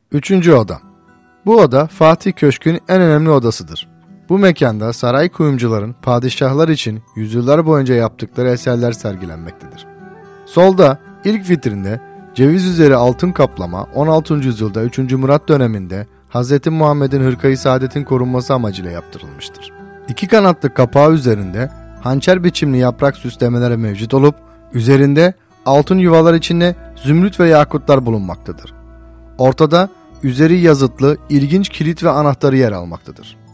Üçüncü oda. Bu oda Fatih Köşkü'nün en önemli odasıdır. Bu mekanda saray kuyumcuların padişahlar için yüzyıllar boyunca yaptıkları eserler sergilenmektedir. Solda ilk vitrinde ceviz üzeri altın kaplama 16. yüzyılda 3. Murat döneminde Hz. Muhammed'in hırkayı saadetin korunması amacıyla yaptırılmıştır. İki kanatlı kapağı üzerinde hançer biçimli yaprak süslemeleri mevcut olup üzerinde altın yuvalar içinde zümrüt ve yakutlar bulunmaktadır. Ortada üzeri yazıtlı ilginç kilit ve anahtarı yer almaktadır.